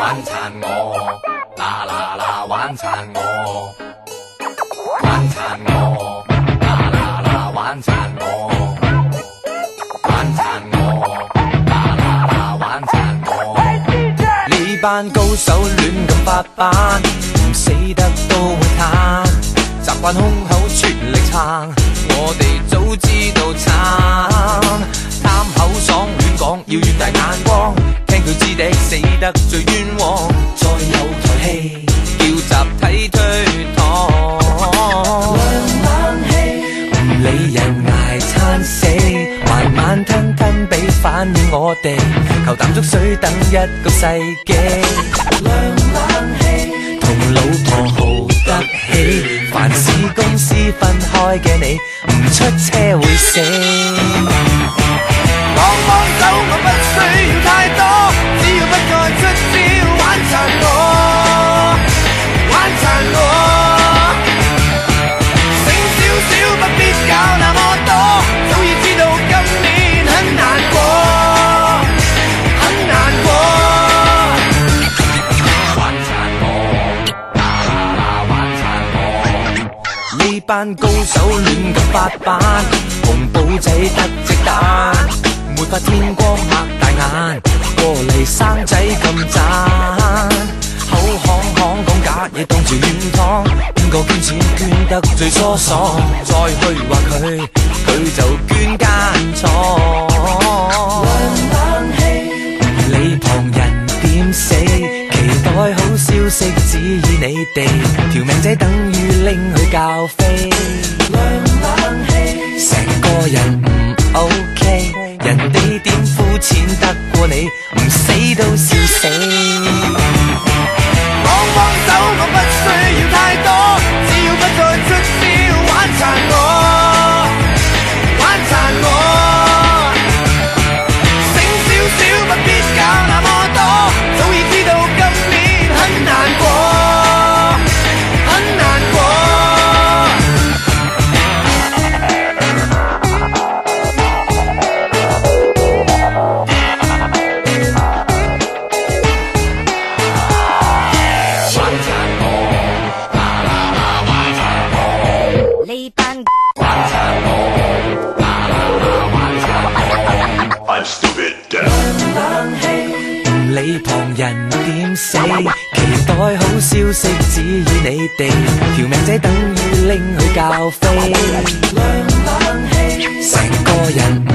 玩殘我，啦啦啦玩殘我，玩殘我，啦啦啦玩殘我，玩殘我，啦啦啦玩殘我。呢班高手亂咁發班，唔死得都會攤，習慣胸口全力撐，我哋早知道慘，貪口爽亂講要遠大眼光，聽佢支笛死得最冤枉，再有台戲叫集體推搪，涼冷氣唔理人捱餐死，慢慢吞吞俾反應我哋，求啖粥水等一個世紀，涼冷氣同老婆豪得起，凡事公司分開嘅你唔出車會死，幫手我不需要太多，只要不再出招玩殘我，玩殘我，醒少少不必搞那麼多，早已知道今年很難過，很難過，玩殘我，啦啦啦玩殘我，呢班高手亂咁發班，紅寶仔得隻蛋，沒法天光擘大眼，過嚟生仔咁賺，口行行講假嘢當住軟糖，邊個捐錢捐得最疏爽，再去話佢，佢就捐間廠。涼冷氣唔理旁人點死，期待好消息指意你哋，條命仔等於拎去教飛。涼冷氣成個人唔 OK， 人哋點膚淺得過你，唔死都笑死。幫手我不需要太多，只要不再出招玩殘我，玩殘我，醒少少不必搞那麼多，早已知道今年很難過，很難過。唔理旁人點死，期待好消息指意你哋，條命仔等於拎去教飛。涼冷氣成個人